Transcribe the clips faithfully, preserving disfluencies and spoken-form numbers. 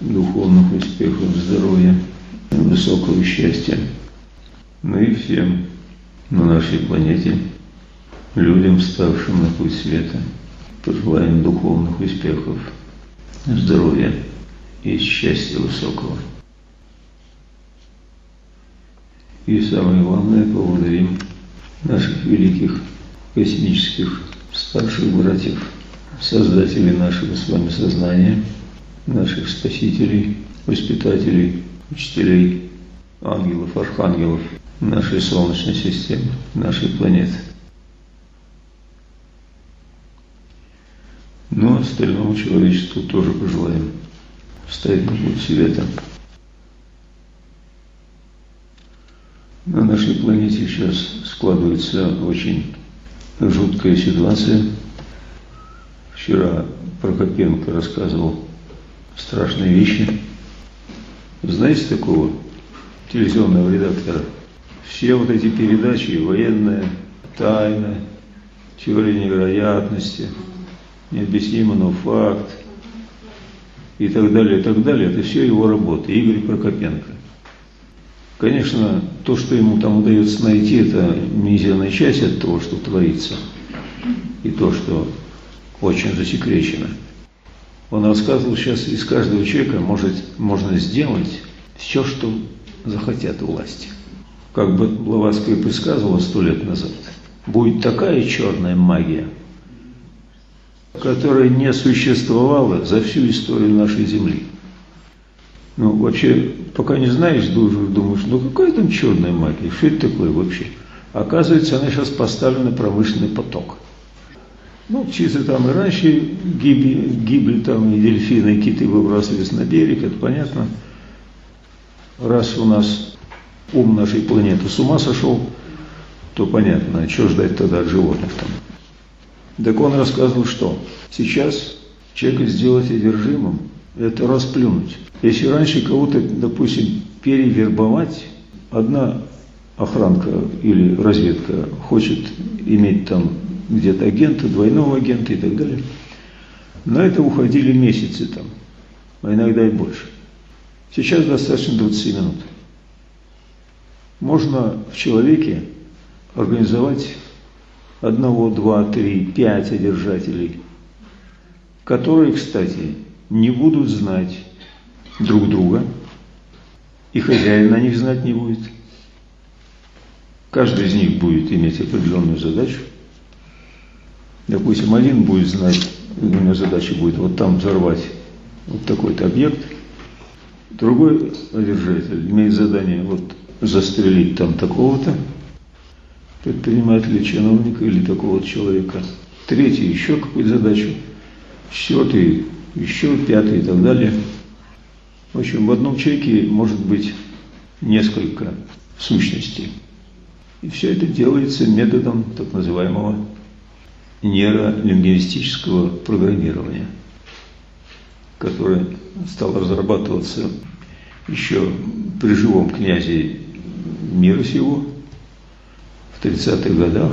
духовных успехов, здоровья, высокого счастья. Ну и всем на нашей планете, людям, ставшим на путь света, пожелаем духовных успехов, здоровья и счастья высокого. И самое главное, поблагодарим наших великих космических старших братьев, создателей нашего с вами сознания, наших спасителей, воспитателей, учителей, ангелов, архангелов нашей Солнечной системы, нашей планеты. Но остальному человечеству тоже пожелаем встать на путь света. На нашей планете сейчас складывается очень жуткая ситуация. Вчера Прокопенко рассказывал страшные вещи. Знаете такого телевизионного редактора? Все вот эти передачи, военная тайна, теория невероятности, необъяснимо, но факт и так далее, и так далее, это все его работа, Игорь Прокопенко. Конечно, то, что ему там удается найти, это мизерная часть от того, что творится, и то, что очень засекречено. Он рассказывал, сейчас из каждого человека может, можно сделать все, что захотят власти. Как бы Блаватская предсказывала сто лет назад, будет такая черная магия, которая не существовала за всю историю нашей Земли. Ну, вообще, пока не знаешь, думаешь, ну какая там черная магия, что это такое вообще? Оказывается, она сейчас поставлена на промышленный поток. Ну, птицы там и раньше гибли, гибли там, и дельфины, и киты выбрасывались на берег, это понятно. Раз у нас ум нашей планеты с ума сошел, то понятно, а что ждать тогда от животных там. Так он рассказывал, что сейчас человека сделать одержимым, это расплюнуть. Если раньше кого-то, допустим, перевербовать, одна охранка или разведка хочет иметь там где-то агента, двойного агента и так далее, на это уходили месяцы там, а иногда и больше. Сейчас достаточно двадцати минут. Можно в человеке организовать одного, два, три, пять одержателей, которые, кстати, не будут знать друг друга, и хозяин на них знать не будет. Каждый из них будет иметь определенную задачу. Допустим, один будет знать, у него задача будет вот там взорвать вот такой-то объект, другой одержатель имеет задание вот застрелить там такого-то предпринимателя, чиновника или такого человека, третий еще какую-то задачу, четвертый еще, пятый и так далее. В общем, в одном человеке может быть несколько сущностей. И все это делается методом так называемого нейролингвистического программирования, которое стало разрабатываться еще при живом князе мира сего в тридцатых годах.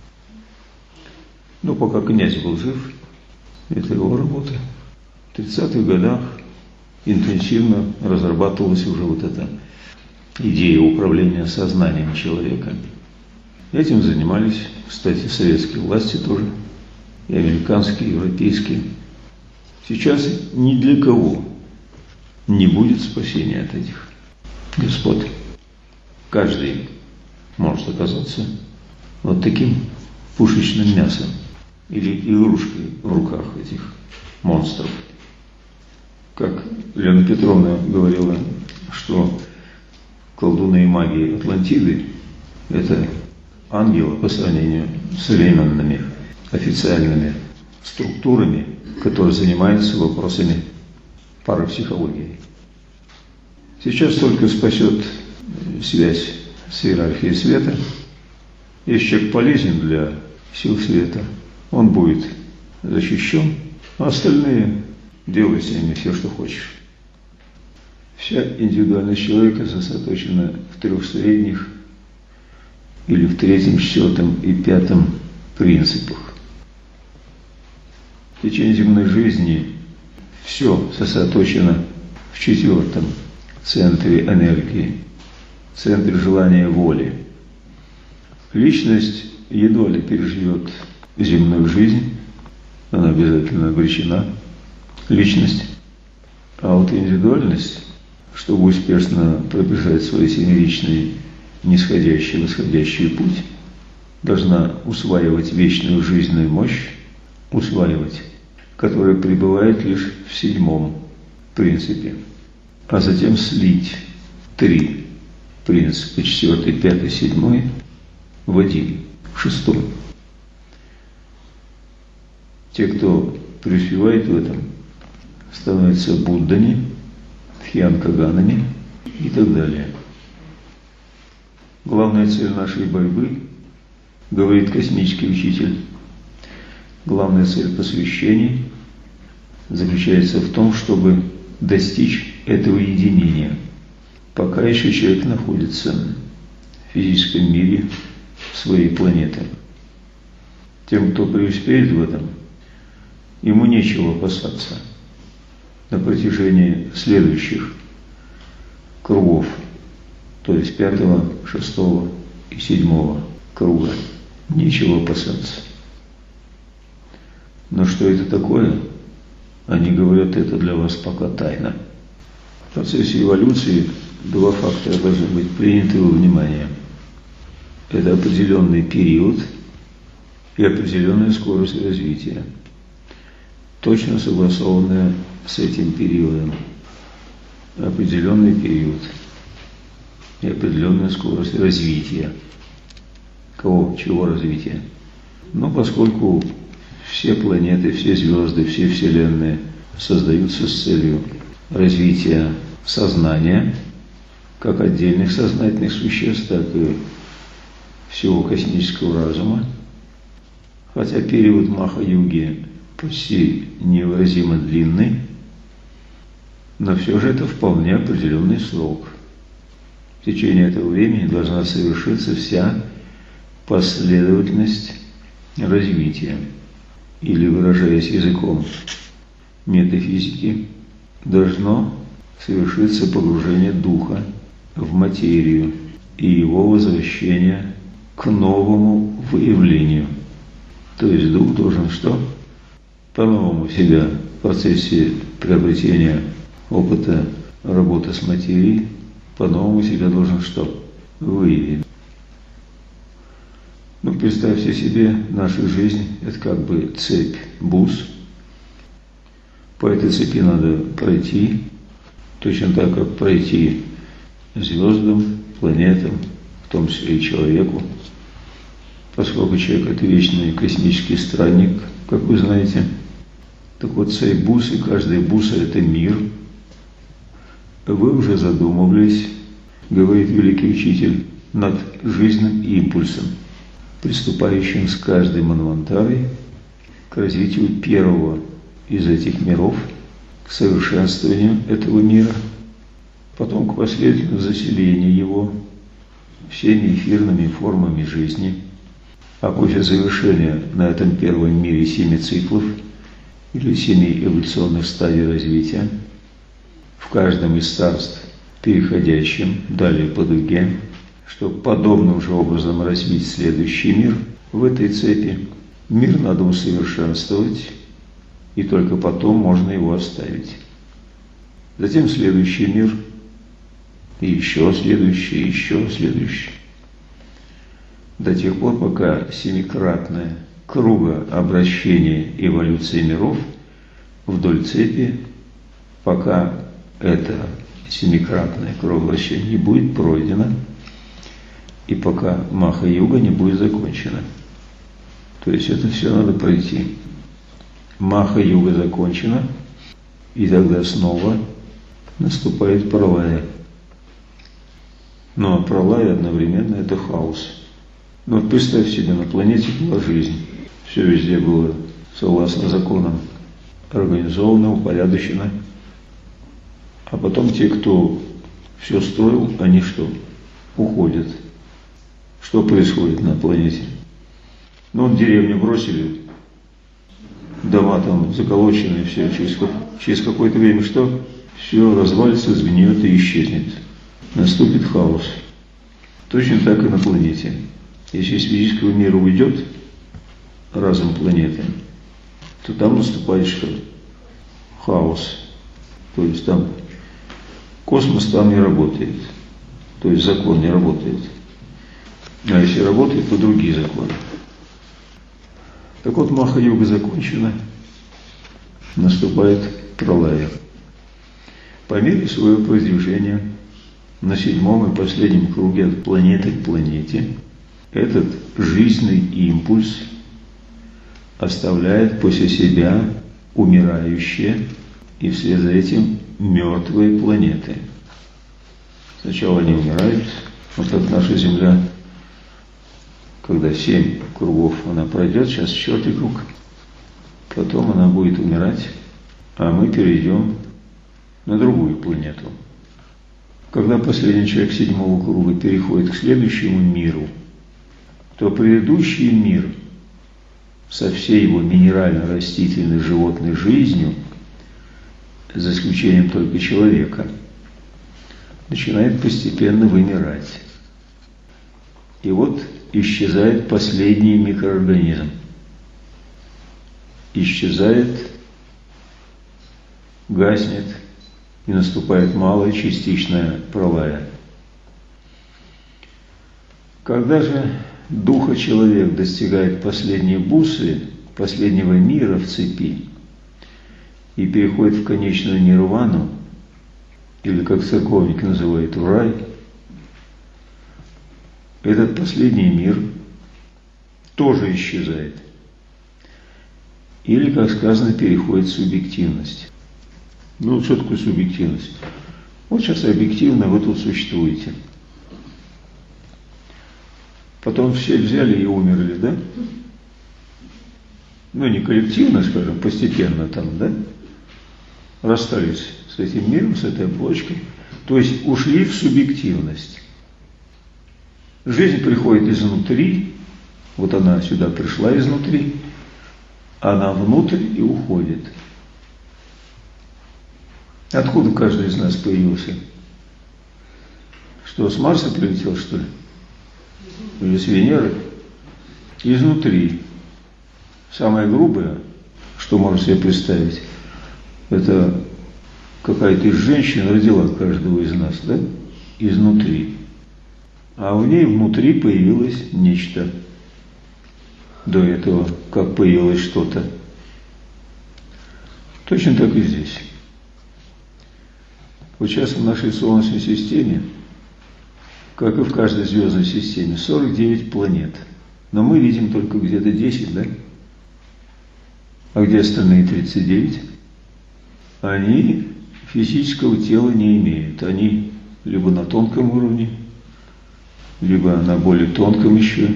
Но пока князь был жив, это его работа. В тридцатых годах интенсивно разрабатывалась уже вот эта идея управления сознанием человека. Этим занимались, кстати, советские власти тоже, и американские, и европейские. Сейчас ни для кого не будет спасения от этих господ. Каждый может оказаться вот таким пушечным мясом или игрушкой в руках этих монстров. Как Лена Петровна говорила, что колдуны и маги Атлантиды – это ангелы по сравнению с современными официальными структурами, которые занимаются вопросами парапсихологии. Сейчас только спасет связь с иерархией света. Если человек полезен для сил света, он будет защищен, а остальные делай с ними все, что хочешь. Вся индивидуальность человека сосредоточена в трех средних или в третьем, четвертом и пятом принципах. В течение земной жизни все сосредоточено в четвертом центре энергии, центре желания воли. Личность едва ли переживет земную жизнь, она обязательно обречена, личность. А вот индивидуальность, чтобы успешно пробежать свой семеричный нисходящий, восходящий путь, должна усваивать вечную жизненную мощь, усваивать, которая пребывает лишь в седьмом принципе, а затем слить три принципа, четвертый, пятый, седьмой, в один, в шестой. Те, кто преуспевает в этом, становятся Буддами, Дхьянкаганами и так далее. Главная цель нашей борьбы, говорит космический учитель, главная цель посвящений заключается в том, чтобы достичь этого единения, пока еще человек находится в физическом мире своей планеты. Тем, кто преуспеет в этом, ему нечего опасаться на протяжении следующих кругов, то есть пятого, шестого и седьмого круга. Нечего опасаться. Но что это такое? Они говорят, это для вас пока тайна. В процессе эволюции два фактора должны быть приняты во внимание. Это определенный период и определенная скорость развития, точно согласованная с этим периодом. Определенный период и определенная скорость развития. Кого? Чего развития? Но поскольку все планеты, все звезды, все вселенные создаются с целью развития сознания, как отдельных сознательных существ, так и всего космического разума, хотя период Маха-юги почти невыразимо длинный, но все же это вполне определенный срок. В течение этого времени должна совершиться вся последовательность развития, или, выражаясь языком метафизики, должно совершиться погружение духа в материю и его возвращение к новому выявлению. То есть дух должен что? По-новому себя в процессе приобретения опыта работы с материей, по-новому себя должен что? Выявить. Ну, представьте себе, наша жизнь – это как бы цепь бус. По этой цепи надо пройти, точно так, как пройти звездам, планетам, в том числе и человеку. Поскольку человек – это вечный космический странник, как вы знаете. Так вот, цепь бус, и каждая буса – это мир. Вы уже задумывались, говорит великий учитель, над жизненным импульсом, приступающим с каждой манвантарой к развитию первого из этих миров, к совершенствованию этого мира, потом к последовательному заселению его всеми эфирными формами жизни, а после завершения на этом первом мире семи циклов или семи эволюционных стадий развития, в каждом из царств, переходящим далее по дуге, чтобы подобным же образом развить следующий мир в этой цепи. Мир надо усовершенствовать, и только потом можно его оставить. Затем следующий мир, и еще следующий, и еще следующий. До тех пор, пока семикратное кругообращение эволюции миров вдоль цепи, пока это семикратное кругообращение не будет пройдено, и пока Маха-юга не будет закончена. То есть это все надо пройти. Маха-юга закончена, и тогда снова наступает пралая. Но пралая одновременно это хаос. Но вот представь себе, на планете была жизнь. Все везде было согласно законам организовано, упорядочено. А потом те, кто все строил, они что? Уходят. Что происходит на планете? Ну, вот деревню бросили, дома там заколочены, все, через, через какое-то время что? все развалится, сгниет и исчезнет. Наступит хаос. Точно так и на планете. Если из физического мира уйдет разум планеты, то там наступает что? Хаос. То есть там космос там не работает. То есть закон не работает. А если работает, то другие законы. Так вот, Маха-йога закончена. Наступает пралая. По мере своего продвижения на седьмом и последнем круге от планеты к планете этот жизненный импульс оставляет после себя умирающие и вслед за этим мертвые планеты. Сначала они умирают, вот как наша Земля, когда семь кругов она пройдет, сейчас четвертый круг, потом она будет умирать, а мы перейдем на другую планету. Когда последний человек седьмого круга переходит к следующему миру, то предыдущий мир со всей его минерально-растительной животной жизнью, за исключением только человека, начинает постепенно вымирать. И вот исчезает последний микроорганизм. Исчезает, гаснет, и наступает малая частичная пралая. Когда же духа человек достигает последней бусы, последнего мира в цепи, и переходит в конечную нирвану, или, как церковники называют, в рай, этот последний мир тоже исчезает. Или, как сказано, переходит в субъективность. Ну, что такое субъективность? Вот сейчас объективно вы тут существуете. Потом все взяли и умерли, да? Ну, не коллективно, скажем, постепенно там, да? Расстались с этим миром, с этой оболочкой. То есть ушли в субъективность. Жизнь приходит изнутри, вот она сюда пришла изнутри, она внутрь и уходит. Откуда каждый из нас появился? Что, с Марса прилетел, что ли? Или с Венеры? Изнутри. Самое грубое, что можно себе представить, это какая-то женщина родила каждого из нас, да? Изнутри. А в ней внутри появилось нечто. До этого, как появилось что-то. Точно так и здесь. Вот сейчас в нашей Солнечной системе, как и в каждой звездной системе, сорок девять планет. Но мы видим только где-то десять, да? А где остальные тридцать девять? Они физического тела не имеют. Они либо на тонком уровне, либо на более тонком еще.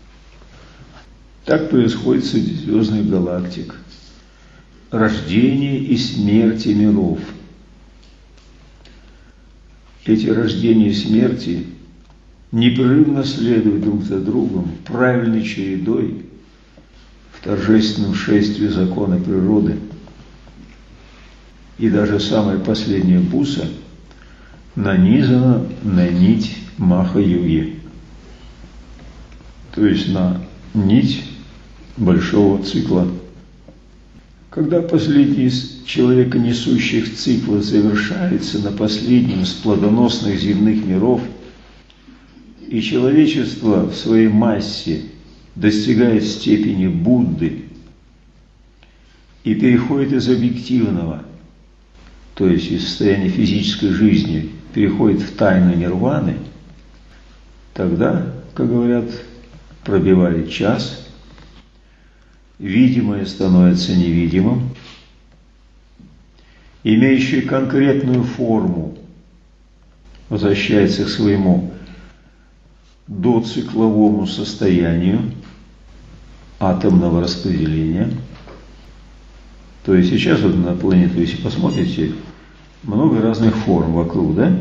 Так происходит среди звездных галактик. Рождение и смерть миров. Эти рождения и смерти непрерывно следуют друг за другом, правильной чередой, в торжественном шествии закона природы. И даже самая последняя буса нанизана на нить Маха-йоги, то есть на нить большого цикла. Когда последний из человека несущих цикла завершается на последнем из плодоносных земных миров, и человечество в своей массе достигает степени Будды и переходит из объективного, то есть из состояния физической жизни, переходит в тайну нирваны, тогда, как говорят, пробивает час, видимое становится невидимым, имеющее конкретную форму возвращается к своему доцикловому состоянию атомного распределения. То есть сейчас вот на планету, если посмотрите, много разных форм вокруг, да?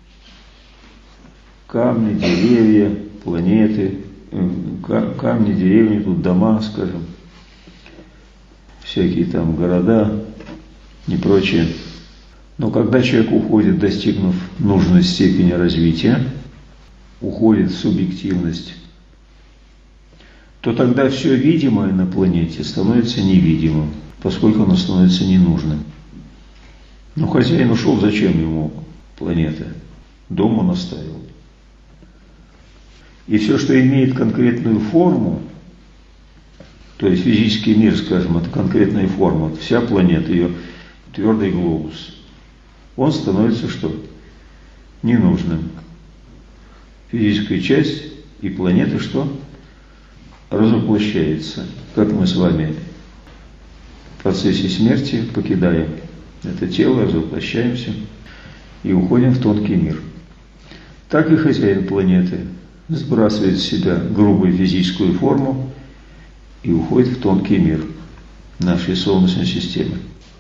Камни, деревья, планеты, камни, деревни, тут дома, скажем, всякие там города и прочее. Но когда человек уходит, достигнув нужной степени развития, уходит в субъективность, то тогда все видимое на планете становится невидимым, поскольку оно становится ненужным. Но хозяин ушел, зачем ему планета? Дом он оставил. И все, что имеет конкретную форму, то есть физический мир, скажем, это конкретная форма, вот вся планета, ее твердый глобус, он становится что? Ненужным. Физическая часть и планета что? Разоплощается. Как мы с вами в процессе смерти покидаем это тело, разоплощаемся и уходим в тонкий мир. Так и хозяин планеты сбрасывает с себя грубую физическую форму и уходит в тонкий мир нашей Солнечной системы.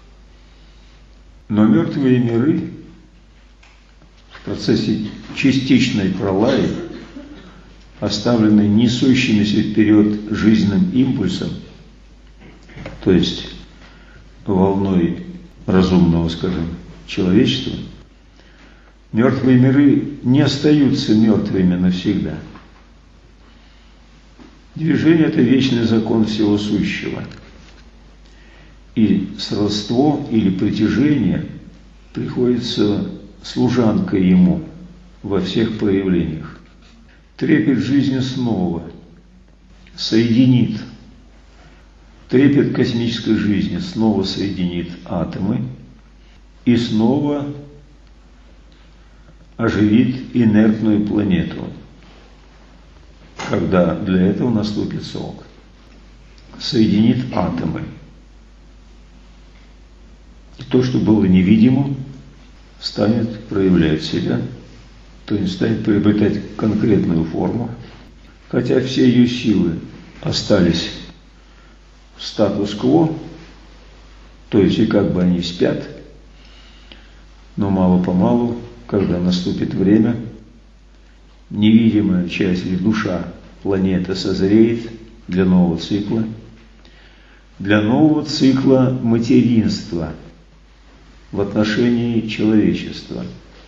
Но мертвые миры в процессе частичной пролаи, оставленные несущимися вперед жизненным импульсом, то есть волной разумного, скажем, человечества, мертвые миры не остаются мертвыми навсегда. Движение – это вечный закон всего сущего. И сродство или притяжение приходится служанкой ему во всех проявлениях. Трепет жизни снова соединит, трепет космической жизни снова соединит атомы и снова оживит инертную планету, когда для этого наступит срок. Соединит атомы. И то, что было невидимым, станет проявлять себя, то есть станет приобретать конкретную форму, хотя все ее силы остались в статус-кво, то есть и как бы они спят, но мало-помалу, когда наступит время, невидимая часть или душа планеты созреет для нового цикла, для нового цикла материнства в отношении человечества.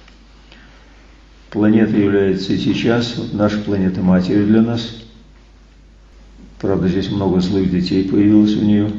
Планета является сейчас, вот наша планета матерью для нас. Правда, здесь много злых детей появилось у нее.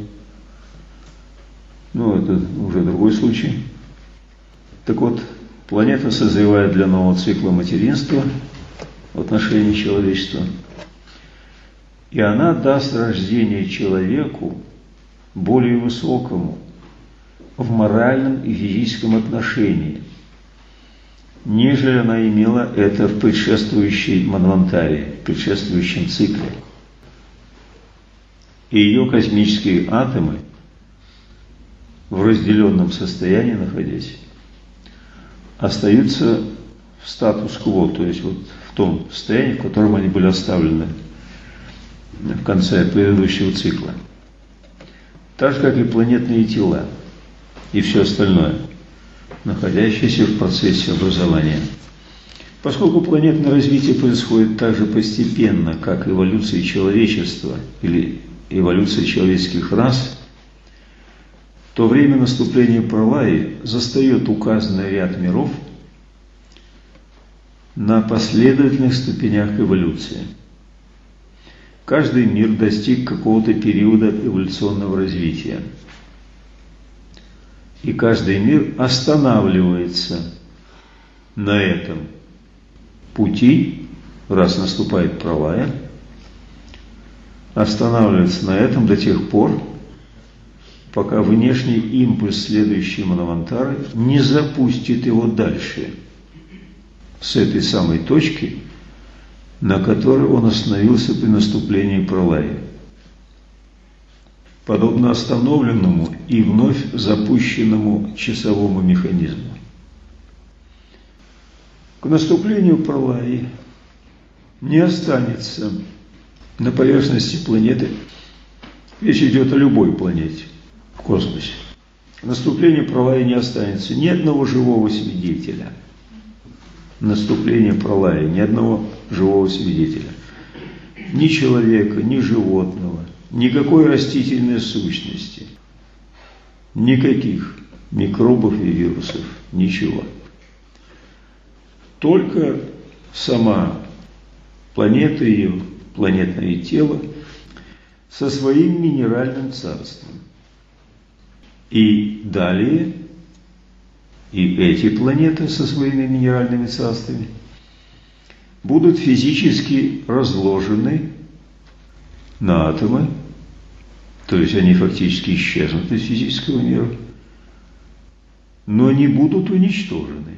Ну, это уже другой случай. Так вот, планета созревает для нового цикла материнства в отношении человечества. И она даст рождение человеку более высокому в моральном и физическом отношении, нежели она имела это в предшествующей манвантаре, в предшествующем цикле. И ее космические атомы, в разделенном состоянии находясь, остаются в статус-кво, то есть вот в том состоянии, в котором они были оставлены в конце предыдущего цикла. Так же, как и планетные тела и все остальное, находящееся в процессе образования. Поскольку планетное развитие происходит так же постепенно, как эволюция человечества или эволюция человеческих рас, то время наступления пролаи застает указанный ряд миров на последовательных ступенях эволюции. Каждый мир достиг какого-то периода эволюционного развития. И каждый мир останавливается на этом пути, раз наступает пролая, останавливается на этом до тех пор, пока внешний импульс следующей манвантары не запустит его дальше, с этой самой точки, на которой он остановился при наступлении пролаи. Подобно остановленному и вновь запущенному часовому механизму. К наступлению пролаи не останется на поверхности планеты, речь идет о любой планете в космосе, к наступлению пролаи не останется ни одного живого свидетеля. Наступление пролаи, ни одного живого свидетеля. Ни человека, ни животного, никакой растительной сущности, никаких микробов и вирусов Ничего. Только сама планета, ее планетное тело со своим минеральным царством. И далее и эти планеты со своими минеральными царствами будут физически разложены на атомы, то есть они фактически исчезнут из физического мира, но не будут уничтожены.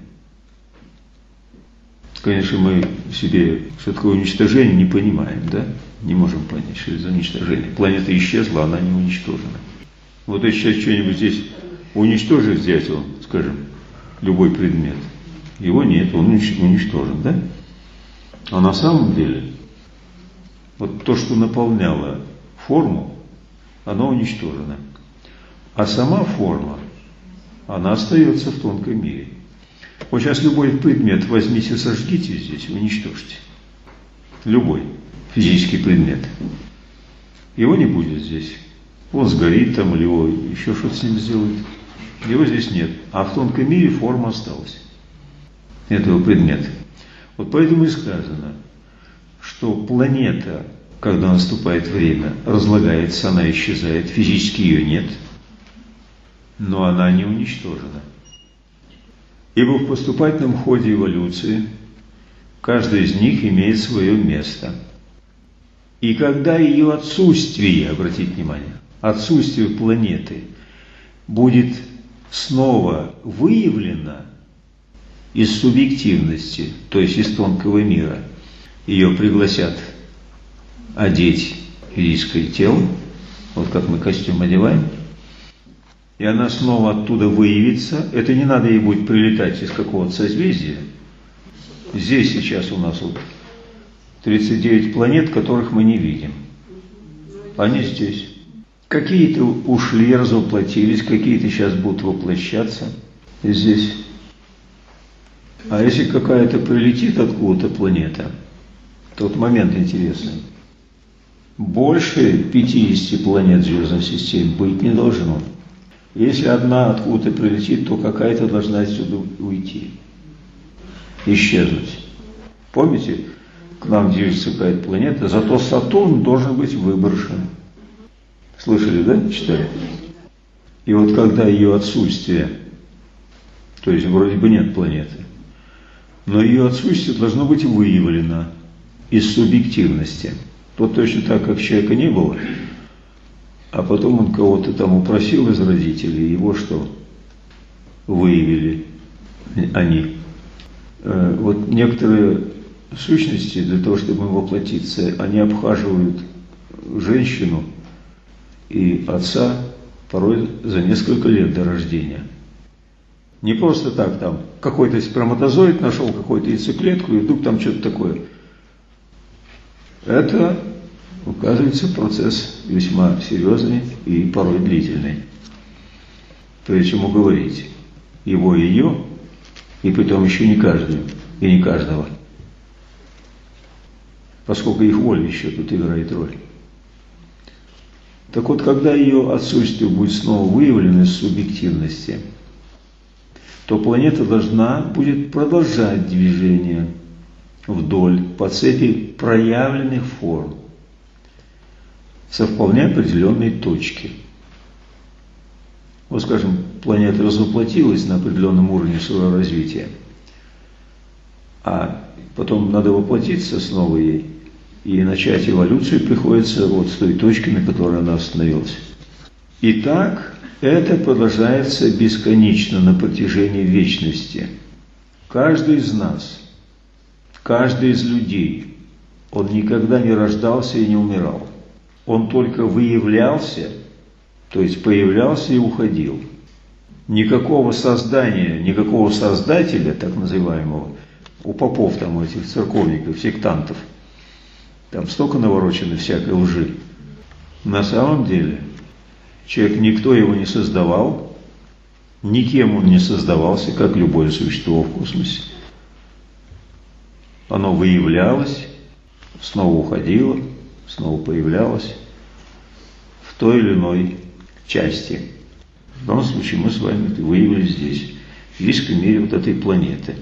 Конечно, мы себе, что такое уничтожение, не понимаем, да? Не можем понять, что это за уничтожение. Планета исчезла, она не уничтожена. Вот если сейчас что-нибудь здесь уничтожить, взять, он, скажем, любой предмет, его нет, он уничтожен, да? А на самом деле, вот то, что наполняло форму, оно уничтожено. А сама форма, она остается в тонком мире. Вот сейчас любой предмет возьмите, сожгите здесь, уничтожьте. Любой физический предмет. Его не будет здесь. Он сгорит там, или его еще что-то с ним сделают. Его здесь нет. А в тонком мире форма осталась. Этого предмета. Вот поэтому и сказано, что планета, когда наступает время, разлагается, она исчезает, физически ее нет, но она не уничтожена. Ибо в поступательном ходе эволюции каждый из них имеет свое место. И когда ее отсутствие, обратите внимание, отсутствие планеты будет снова выявлено из субъективности, то есть из тонкого мира, ее пригласят одеть физическое тело, вот как мы костюм одеваем, и она снова оттуда выявится. Это не надо ей будет прилетать из какого-то созвездия. Здесь сейчас у нас вот тридцать девять планет, которых мы не видим. Они здесь. Какие-то ушли, развоплотились, какие-то сейчас будут воплощаться здесь. А если какая-то прилетит откуда-то планета, тот момент интересный. Больше пятидесяти планет в звездной системе быть не должно. Если одна откуда-то прилетит, то какая-то должна отсюда уйти, исчезнуть. Помните, к нам движется какая-то планета, зато Сатурн должен быть выброшен. Слышали, да? Читали? И вот когда ее отсутствие, то есть вроде бы нет планеты, но ее отсутствие должно быть выявлено из субъективности. Вот точно так, как человека не было, а потом он кого-то там упросил из родителей, его что? Выявили они. Вот некоторые сущности, для того, чтобы воплотиться, они обхаживают женщину и отца порой за несколько лет до рождения. Не просто так там какой-то сперматозоид нашел, какую-то яйцеклетку, и вдруг там что-то такое. Это, оказывается, процесс весьма серьезный и порой длительный. Прежде чем уговорить его и ее, и притом еще не каждую, и не каждого. Поскольку их воля еще тут играет роль. Так вот, когда ее отсутствие будет снова выявлено из субъективности, то планета должна будет продолжать движение вдоль по цепи проявленных форм со вполне определенной точки. Вот, скажем, планета развоплотилась на определенном уровне своего развития, а потом надо воплотиться снова ей, и начать эволюцию приходится вот с той точки, на которой она остановилась. И так это продолжается бесконечно на протяжении вечности. Каждый из нас, каждый из людей, он никогда не рождался и не умирал. Он только выявлялся, то есть появлялся и уходил. Никакого создания, никакого создателя, так называемого, у попов там, у этих церковников, сектантов, там столько наворочено всякой лжи. На самом деле, человек, никто его не создавал, никем он не создавался, как любое существо в космосе. Оно выявлялось, снова уходило, снова появлялось в той или иной части. В данном случае мы с вами это выявили здесь. в физическом мире вот этой планеты.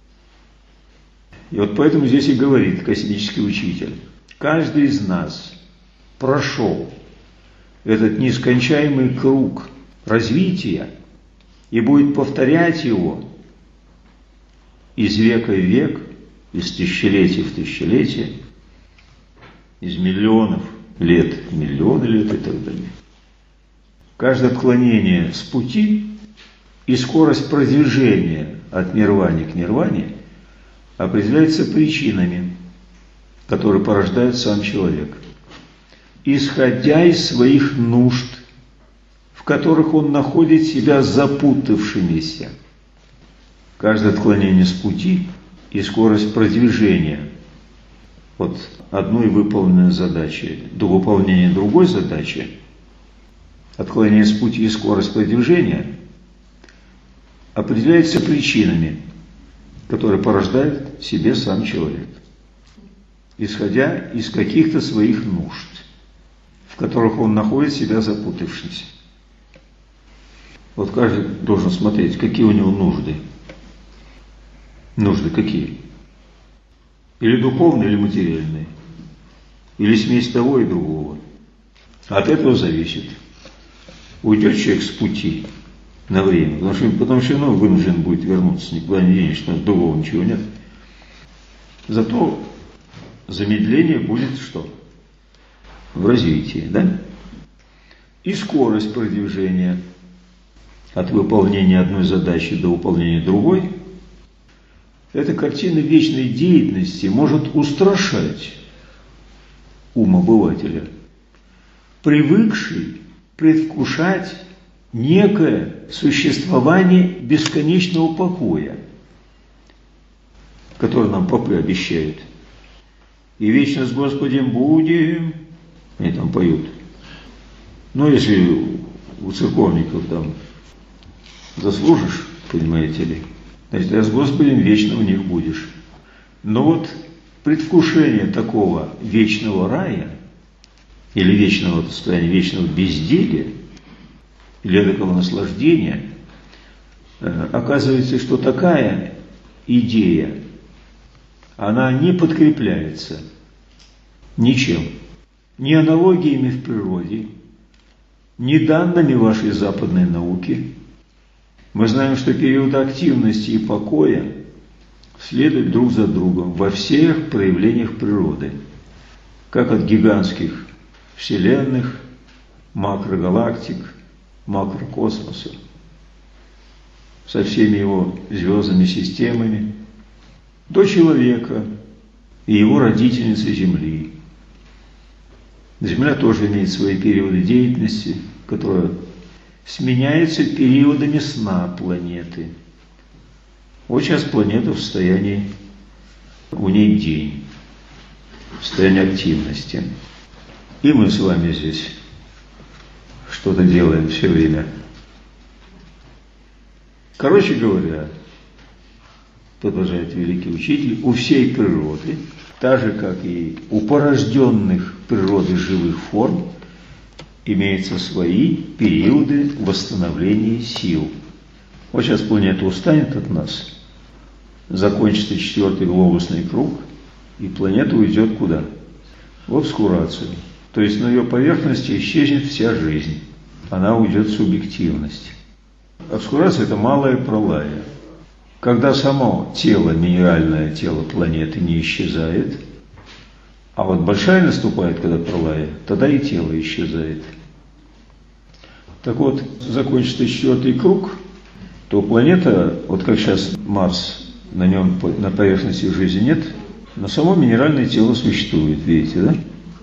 И вот поэтому здесь и говорит космический учитель. Каждый из нас прошел этот нескончаемый круг развития и будет повторять его из века в век, из тысячелетия в тысячелетие, из миллионов лет в миллионы лет и так далее. Каждое отклонение с пути и скорость продвижения от нирвани к нирване определяется причинами, которые порождает сам человек, исходя из своих нужд, в которых он находит себя запутавшимися. Каждое отклонение с пути и скорость продвижения от одной выполненной задачи до выполнения другой задачи, отклонение с пути и скорость продвижения определяется причинами, которые порождает в себе сам человек, исходя из каких-то своих нужд, в которых он находит себя запутавшимся. Вот каждый должен смотреть, какие у него нужды. Нужды какие? Или духовные, или материальные. Или смесь того и другого. От этого зависит. Уйдет человек с пути на время, потому что потом все равно вынужден будет вернуться, никуда не денешь, что другого ничего нет. Зато замедление будет что? В развитии, да? И скорость продвижения от выполнения одной задачи до выполнения другой. Эта картина вечной деятельности может устрашать ум обывателя, привыкший предвкушать некое существование бесконечного покоя, которое нам попы обещают. И вечно с Господем будем, они там поют. Но если у церковников там заслужишь, понимаете ли, значит, а с Господем вечно у них будешь. Но вот предвкушение такого вечного рая или вечного состояния, вечного безделия, или такого наслаждения, оказывается, что такая идея, она не подкрепляется ничем, ни аналогиями в природе, ни данными вашей западной науки. Мы знаем, что периоды активности и покоя следуют друг за другом во всех проявлениях природы, как от гигантских вселенных, макрогалактик, макрокосмоса, со всеми его звездными системами, до человека и его родительницы Земли. Земля тоже имеет свои периоды деятельности, которые сменяются периодами сна планеты. Вот сейчас планета в состоянии, у ней день, в состоянии активности. И мы с вами здесь что-то делаем все время. Короче говоря, продолжает великий учитель, у всей природы, так же как и у порожденных природой живых форм, имеются свои периоды восстановления сил. Вот сейчас планета устанет от нас, закончится четвертый глобусный круг, и планета уйдет куда? В обскурацию. То есть на ее поверхности исчезнет вся жизнь. Она уйдет в субъективность. Обскурация – это малая пролая. Когда само тело, минеральное тело планеты не исчезает, а вот большая наступает, когда пролая, тогда и тело исчезает. Так вот, закончится четвертый круг, то планета, вот как сейчас Марс, на нем на поверхности жизни нет, но само минеральное тело существует, видите, да?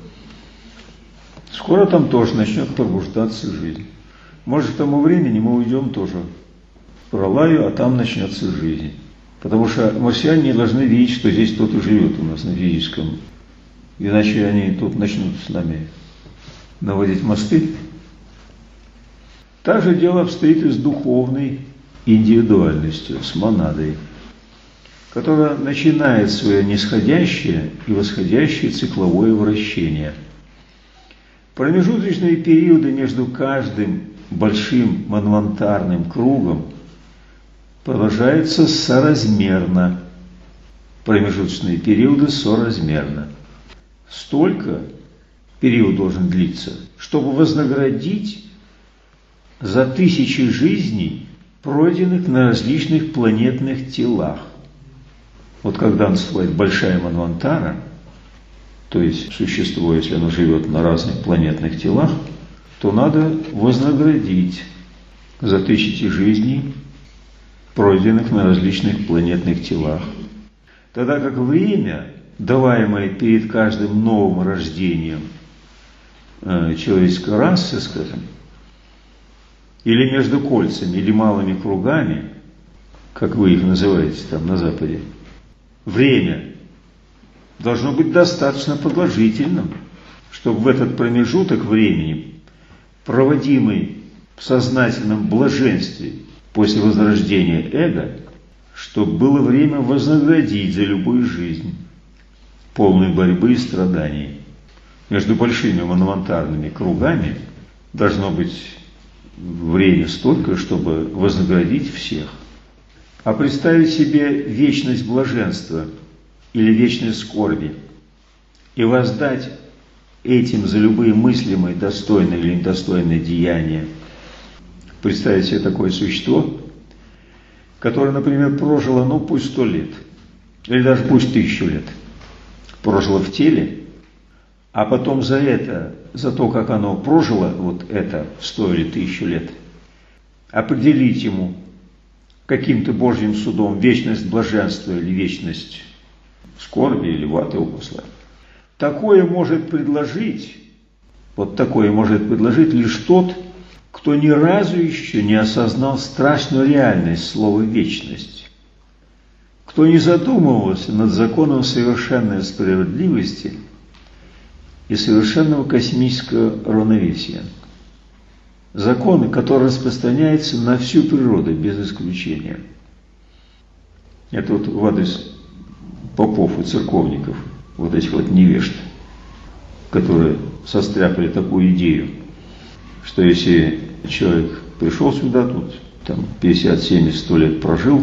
Скоро там тоже начнет пробуждаться жизнь. Может, к тому времени мы уйдем тоже в пролаю, а там начнется жизнь. Потому что марсиане не должны видеть, что здесь кто-то живет у нас на физическом. Иначе они тут начнут с нами наводить мосты. Так же дело обстоит и с духовной индивидуальностью, с монадой, которая начинает свое нисходящее и восходящее цикловое вращение. Промежуточные периоды между каждым большим манвантарным кругом продолжаются соразмерно. Промежуточные периоды соразмерно. Столько период должен длиться, чтобы вознаградить за тысячи жизней, пройденных на различных планетных телах. Вот когда наступает большая манвантара, то есть существо, если оно живет на разных планетных телах, то надо вознаградить за тысячи жизней, пройденных на различных планетных телах. Тогда как время, даваемое перед каждым новым рождением э, человеческой расы, скажем, или между кольцами, или малыми кругами, как вы их называете там на Западе, время должно быть достаточно продолжительным, чтобы в этот промежуток времени, проводимый в сознательном блаженстве после возрождения эго, чтобы было время вознаградить за любую жизнь, полную борьбы и страданий. Между большими манвантарными кругами должно быть время столько, чтобы вознаградить всех. А представить себе вечность блаженства или вечность скорби и воздать этим за любые мыслимые, достойные или недостойные деяния. Представить себе такое существо, которое, например, прожило, ну, пусть сто лет, или даже пусть тысячу лет, прожило в теле, а потом за это, за то, как оно прожило вот это сто или тысячу лет, определить ему каким-то Божьим судом вечность блаженства или вечность скорби или ваты упусла. Такое может предложить, вот такое может предложить лишь тот, кто ни разу еще не осознал страшную реальность слова «вечность», кто не задумывался над законом совершенной справедливости и совершенного космического равновесия. Законы, которые распространяются на всю природу без исключения. Это вот в адрес попов и церковников, вот этих вот невежд, которые состряпали такую идею, что если человек пришел сюда, тут там пятьдесят, семьдесят, сто лет прожил,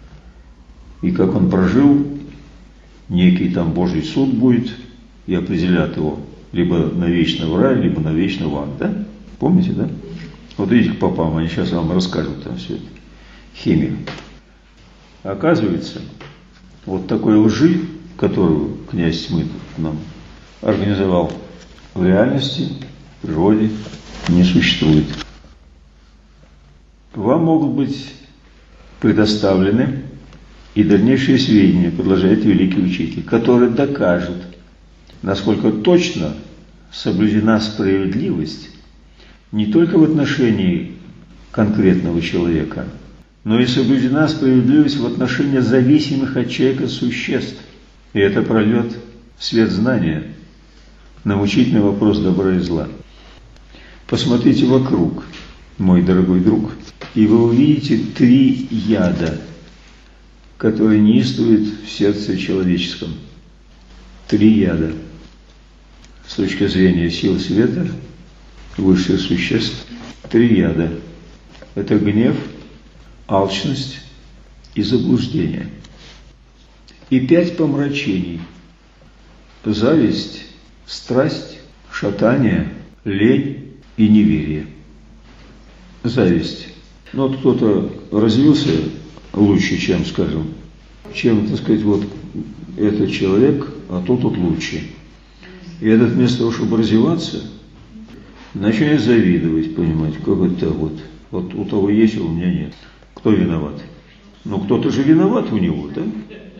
и как он прожил, некий там Божий суд будет, и определят его либо навечно в рай, либо навечно в ад, да? Помните, да? Вот идите к попам, они сейчас вам расскажут там все это, химию. Оказывается, вот такой лжи, которую князь Тьмы нам организовал, в реальности, в природе не существует. Вам могут быть предоставлены и дальнейшие сведения, продолжает великий учитель, которые докажут, насколько точно соблюдена справедливость не только в отношении конкретного человека, но и соблюдена справедливость в отношении зависимых от человека существ. И это прольет свет знания на мучительный вопрос добра и зла. Посмотрите вокруг, мой дорогой друг, и вы увидите три яда, которые неистуют в сердце человеческом. Три яда. С точки зрения сил света, высших существ, три яда. Это гнев, алчность и заблуждение. И пять помрачений. Зависть, страсть, шатание, лень и неверие. Зависть. Ну, вот кто-то развился лучше, чем, скажем, чем, так сказать, вот этот человек, а тот тут лучше. И этот вместо того, чтобы развиваться, начинает завидовать, понимаете, как это вот. Вот у того есть, а у меня нет. Кто виноват? Ну, кто-то же виноват у него, да?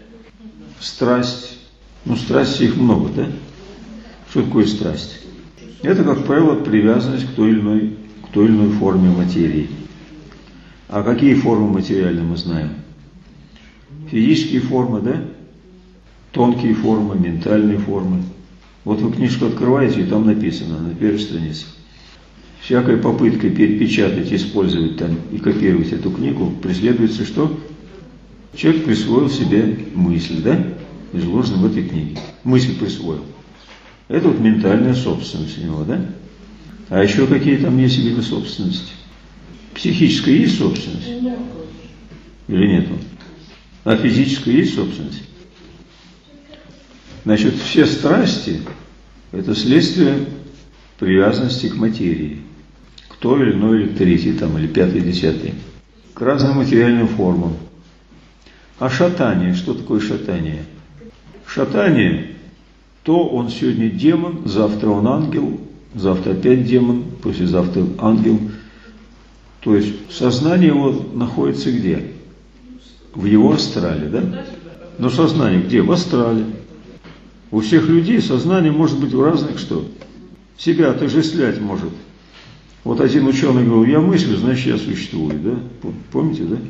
Страсть. Ну, страсти их много, да? Что такое страсть? Это, как правило, привязанность к той или иной, к той или иной форме материи. А какие формы материальные мы знаем? Физические формы, да? Тонкие формы, ментальные формы. Вот вы книжку открываете, и там написано на первой странице. Всякая попытка перепечатать, использовать там и копировать эту книгу, преследуется что? Человек присвоил себе мысль, да? Изложено в этой книге. Мысль присвоил. Это вот ментальная собственность у него, да? А еще какие там есть виды собственности? Психическая есть собственность? Или нету? А физическая есть собственность? Значит, все страсти – это следствие привязанности к материи, к той или иной, или третьей, там, или пятой, десятой, к разным материальным формам. А шатание, что такое шатание? Шатание – то он сегодня демон, завтра он ангел, завтра опять демон, послезавтра ангел. То есть сознание его находится где? В его астрале, да? Но сознание где? В астрале. У всех людей сознание может быть в разных что? Себя отождествлять может. Вот один ученый говорил, я мыслю, значит я существую, да? Помните, да?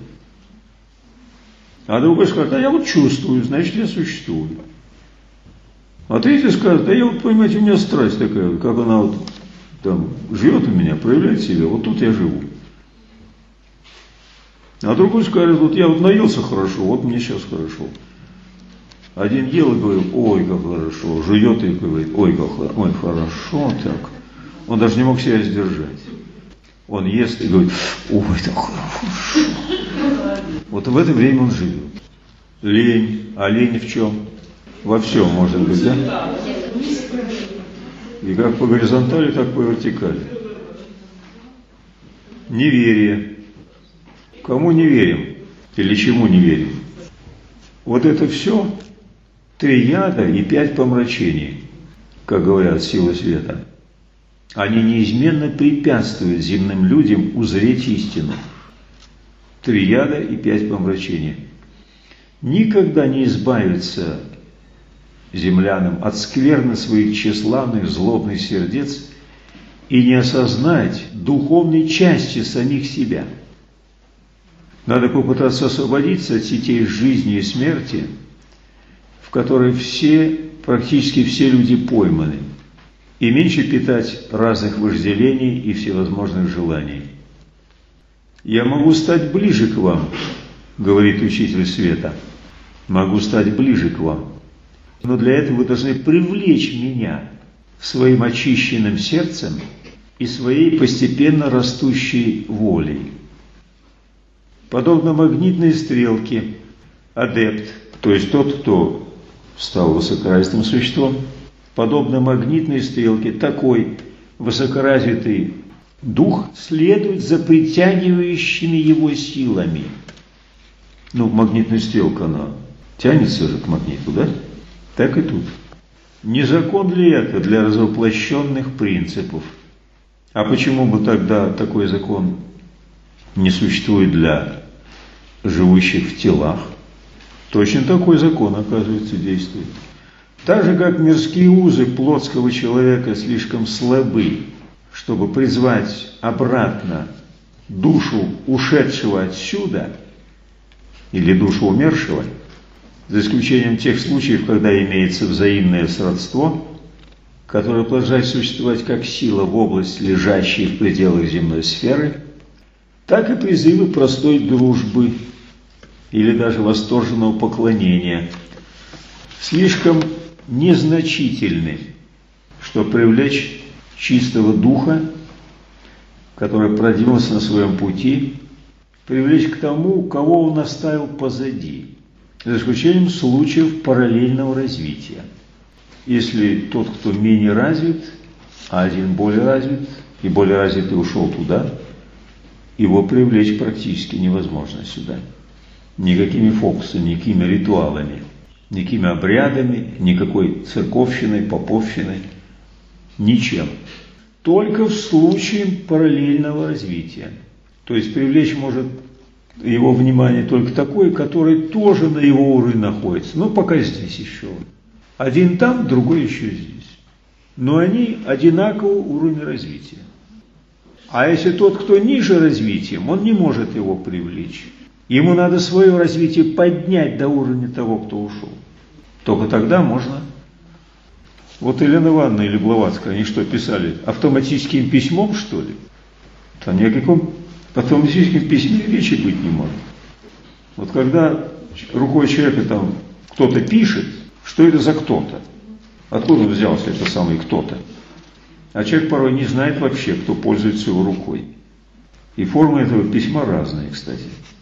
А другой скажет, да я вот чувствую, значит я существую. А третий скажет, да я вот, понимаете, у меня страсть такая, как она вот там живет у меня, проявляет себя, вот тут я живу. А другой скажет, вот я вот наелся хорошо, вот мне сейчас хорошо. Один ел и говорит, ой, как хорошо, жует и говорит, ой, как хорошо, ой, хорошо так. Он даже не мог себя сдержать. Он ест и говорит, ой, так хорошо. Вот в это время он живет. Лень, а лень в чем? Во всем, может быть, да? И как по горизонтали, так по вертикали. Неверие. Кому не верим? Или чему не верим? Вот это все три яда и пять помрачений, как говорят силы света. Они неизменно препятствуют земным людям узреть истину. Три яда и пять помрачений. Никогда не избавиться землянам от скверны своих тщеславных, злобных сердец и не осознать духовной части самих себя. Надо попытаться освободиться от сетей жизни и смерти, в которой все, практически все люди пойманы, и меньше питать разных вожделений и всевозможных желаний. «Я могу стать ближе к вам», — говорит Учитель Света, — «могу стать ближе к вам, но для этого вы должны привлечь меня своим очищенным сердцем и своей постепенно растущей волей». Подобно магнитной стрелке, адепт, то есть тот, кто стал высокоразвитым существом, подобно магнитной стрелке, такой высокоразвитый дух следует за притягивающими его силами. Ну, магнитная стрелка, она тянется же к магниту, да? Так и тут. Не закон ли это для развоплощенных принципов? А почему бы тогда такой закон не существует для живущих в телах? Точно такой закон, оказывается, действует. Так же, как мирские узы плотского человека слишком слабы, чтобы призвать обратно душу ушедшего отсюда или душу умершего, за исключением тех случаев, когда имеется взаимное сродство, которое продолжает существовать как сила в области, лежащей в пределах земной сферы, так и призывы простой дружбы или даже восторженного поклонения слишком незначительны, чтобы привлечь чистого духа, который продвинулся на своем пути, привлечь к тому, кого он оставил позади, за исключением случаев параллельного развития. Если тот, кто менее развит, а один более развит, и более развитый ушел туда, его привлечь практически невозможно сюда. Никакими фокусами, никакими ритуалами, никакими обрядами, никакой церковщиной, поповщиной, ничем. Только в случае параллельного развития. То есть привлечь может его внимание только такой, который тоже на его уровне находится, но пока здесь еще. Один там, другой еще здесь. Но они одинакового уровня развития. А если тот, кто ниже развитием, он не может его привлечь. Ему надо свое развитие поднять до уровня того, кто ушел. Только тогда можно. Вот Елена Ивановна или Блаватская, они что, писали? Автоматическим письмом, что ли? Там ни о каком автоматическом письме речи быть не может. Вот когда рукой человека там кто-то пишет, что это за кто-то? Откуда он взялся, это самый кто-то? А человек порой не знает вообще, кто пользуется его рукой. И формы этого письма разные, кстати.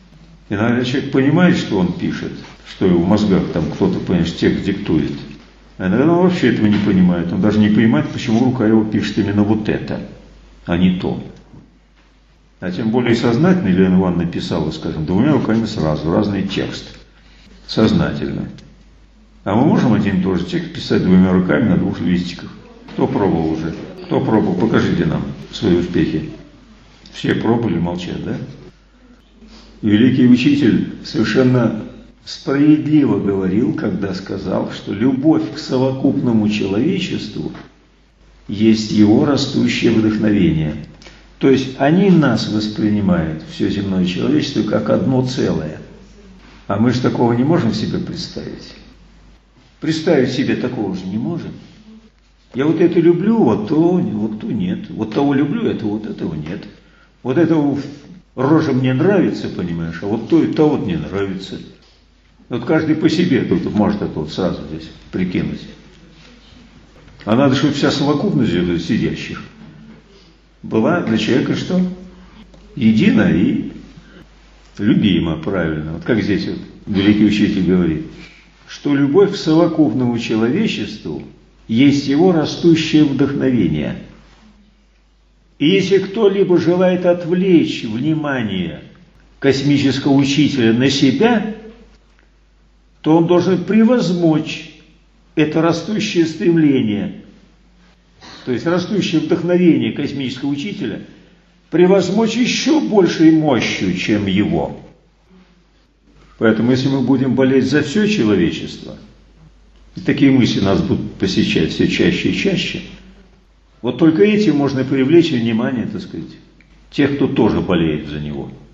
Иногда человек понимает, что он пишет, что в мозгах там кто-то, понимаешь, текст диктует. А иногда он вообще этого не понимает. Он даже не понимает, почему рука его пишет именно вот это, а не то. А тем более сознательно Елена Ивановна написала, скажем, двумя руками сразу, разный текст. Сознательно. А мы можем один и тот же текст писать двумя руками на двух листиках? Кто пробовал уже? Кто пробовал? Покажите нам свои успехи. Все пробовали, молчат, да? Великий учитель совершенно справедливо говорил, когда сказал, что любовь к совокупному человечеству есть его растущее вдохновение. То есть они нас воспринимают, все земное человечество, как одно целое. А мы же такого не можем себе представить. Представить себе такого же не можем. Я вот это люблю, вот то, вот то нет. Вот того люблю, это вот этого нет. Вот этого рожа мне нравится, понимаешь, а вот то и то вот не нравится. Вот каждый по себе тут может это вот сразу здесь прикинуть. А надо, чтобы вся совокупность сидящих была для человека что? Едино и любимо, правильно. Вот как здесь вот великий учитель говорит, что любовь к совокупному человечеству есть его растущее вдохновение. И если кто-либо желает отвлечь внимание космического учителя на себя, то он должен превозмочь это растущее стремление, то есть растущее вдохновение космического учителя, превозмочь еще большей мощью, чем его. Поэтому, если мы будем болеть за все человечество, и такие мысли нас будут посещать все чаще и чаще, вот только этим можно привлечь внимание, так сказать, тех, кто тоже болеет за него.